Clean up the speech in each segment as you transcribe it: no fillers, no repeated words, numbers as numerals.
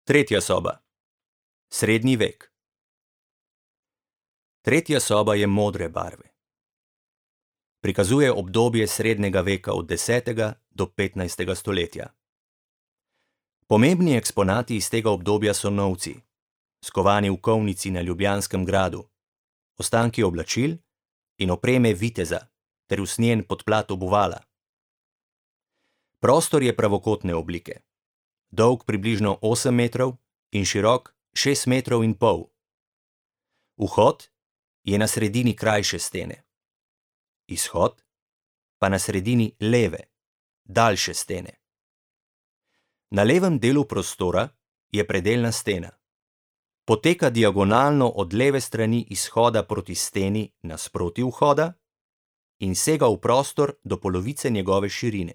Tretja soba. Srednji vek. Tretja soba je modre barve. Prikazuje obdobje srednjega veka od 10. do 15. stoletja. Pomembni eksponati iz tega obdobja so novci, skovani v kovnici na Ljubljanskem gradu, ostanki oblačil in opreme viteza ter usnjen podplat obuvala. Prostor je pravokotne oblike, dolg približno 8 metrov in širok 6,5 metrov. Vhod je na sredini krajše stene, izhod pa na sredini leve, daljše stene. Na levem delu prostora je predelna stena. Poteka diagonalno od leve strani izhoda proti steni nasproti vhoda in sega v prostor do polovice njegove širine.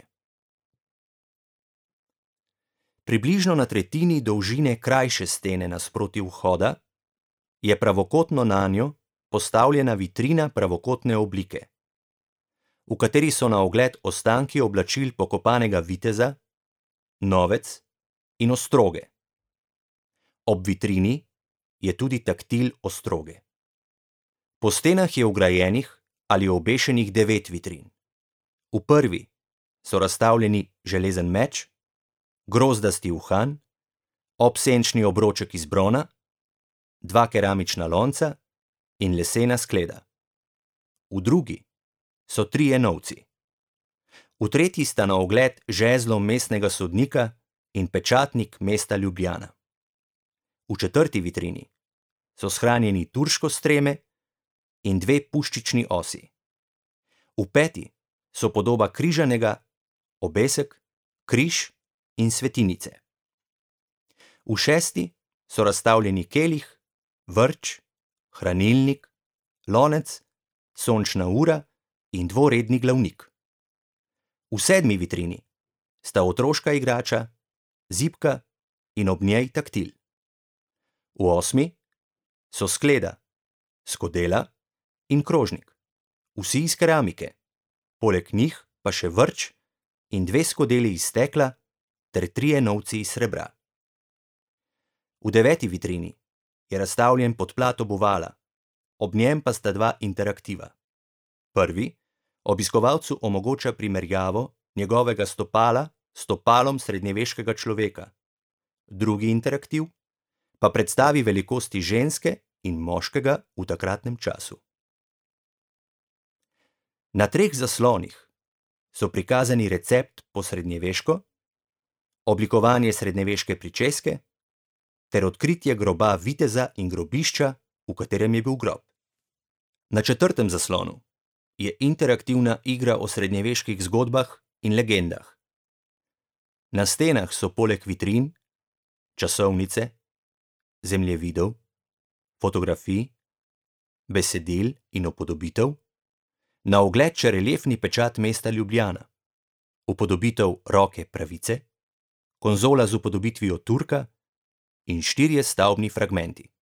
Približno na tretjini dolžine krajše stene nasproti vhoda je pravokotno nanjo postavljena vitrina pravokotne oblike, v kateri so na ogled ostanki oblačil pokopanega viteza, novec in ostroge. Ob vitrini je tudi taktil ostroge. Po stenah je vgrajenih ali obešenih 9 vitrin. V prvi so razstavljeni železen meč, grozdasti uhan, obsenčni obroček iz brona, 2 keramična lonca in lesena skleda. V drugi so 3 novci. V tretji sta na ogled žezlo mestnega sodnika in pečatnik mesta Ljubljana. V četrti vitrini so shranjeni turško streme in 2 puščični osi. V peti so podoba križanega, obesek, križ in svetinice. V šesti so razstavljeni kelih, vrč, hranilnik, lonec, sončna ura in dvoredni glavnik. V sedmi vitrini sta otroška igrača, zibka in ob njej taktil. V osmi so skleda, skodela in krožnik, vsi iz keramike, poleg njih pa še vrč in 2 skodeli iz stekla ter 3 novci iz srebra. V deveti vitrini je razstavljen podplat obuvala, ob njem pa sta 2 interaktiva. Prvi obiskovalcu omogoča primerjavo njegovega stopala s stopalom srednjeveškega človeka, drugi interaktiv pa predstavi velikosti ženske in moškega v takratnem času. Na 3 zaslonih so prikazani recept po srednjeveško, oblikovanje srednjeveške pričeske ter odkritje groba viteza in grobišča, v katerem je bil grob. Na 4. zaslonu je interaktivna igra o srednjeveških zgodbah in legendah. Na stenah so poleg vitrin časovnice, zemljevidov, fotografij, besedil in upodobitev, na ogled še reliefni pečat mesta Ljubljana, upodobitev roke pravice, konzola z upodobitvijo Turka in 4 stavbni fragmenti.